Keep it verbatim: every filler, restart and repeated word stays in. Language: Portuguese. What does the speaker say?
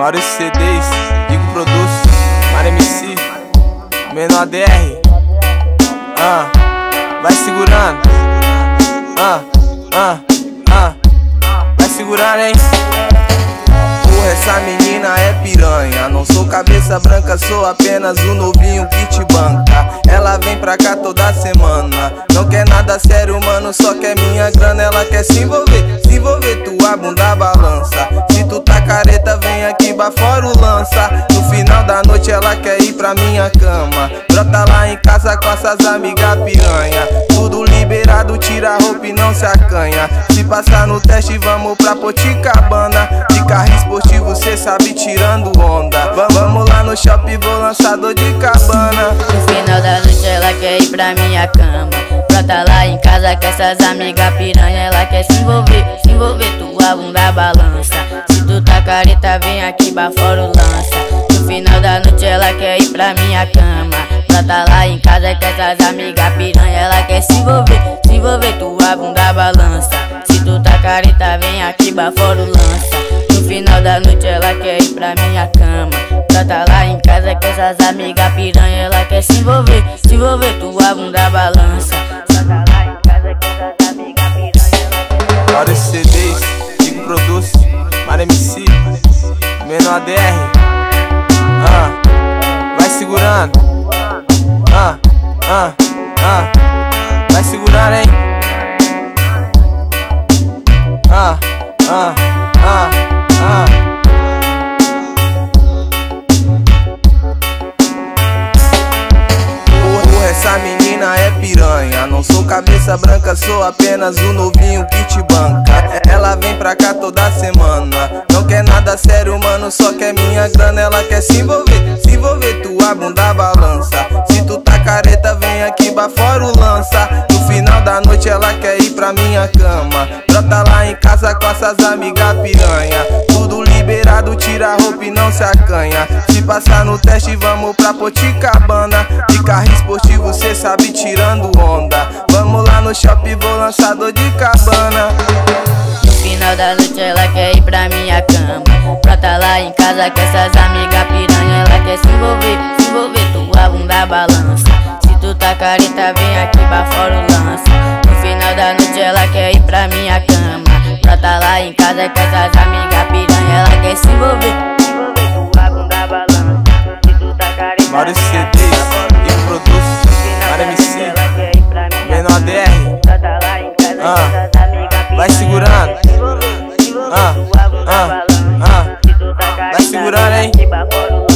Vários C Ds, Digo Produtos, Mário M C, Menor D R. Ah, vai segurando. Ah, ah, ah, vai segurando, hein? Porra, essa menina é piranha. Não sou cabeça branca, sou apenas o novinho que te banca. Ela vem pra cá toda semana. Não quer nada sério, mano, só quer minha grana. Ela quer se envolver, se envolver, tua bunda balança. Se tu tá careta, vem aqui bafora o lança. No final da noite ela quer ir pra minha cama. Brota lá em casa com essas amigas piranha. Tudo liberado, tira a roupa e não se acanha. Se passar no teste, vamos pra Poticabana. De carro esportivo, cê sabe, tirando onda. Vamos lá no shopping, vou lançar dor de cabana. No final da noite ela quer ir pra minha cama. Brota lá em casa com essas amigas piranha. Ela quer se envolver, se envolver, tua bunda balança. Se tu tá careta, vem aqui bafora o lança. No final da noite ela quer ir pra minha cama. Brota lá em casa com essas amigas piranha. Ela quer se envolver, se envolver, tua bunda balança. Se tu tá careta, vem aqui bafora o lança. No final da noite ela quer ir pra minha cama. Brota lá em casa com essas amigas piranha. Ela quer se envolver, se envolver, tua bunda balança. Brota lá em casa com essas amigas piranha. Vários C Ds, Digo Produtos, Mário M C, Menor D R. Ah, vai segurando. Ah, ah, ah, vai segurando, hein? Ah, ah, ah, ah. Porra, essa menina é piranha. Não sou cabeça branca, sou apenas o novinho que te banca. Ela vem pra cá toda semana. Não quer nada sério, mano, só quer minha grana. Ela quer se envolver, se envolver, tua bunda balança. Se tu tá careta, vem aqui bafora o lança. No final da noite ela quer ir pra minha cama. Brota lá em casa com essas amigas piranha. Tudo liberado, tira a roupa e não se acanha. Se passar no teste, vamos pra Poticabana. De carro esportivo, cê sabe, tirando onda. Vamos lá no shopping, vou lançar dor de cabana. No final da noite ela quer ir pra minha cama. Brota lá em casa com essas amigas piranha. Ela quer se envolver, se envolver, tua bunda balança. Se tu tá careta, vem aqui bafora o lança. No final da noite ela quer ir pra minha cama. Brota lá em casa com essas amigas piranha. Ela quer se envolver, se envolver, tua bunda balança. Se tu tá careta, Vários C Ds, Digo Produtos, Mário M C, Menor D R. Ah, vai segurando. Ah, ah, ah, vai segurando, hein?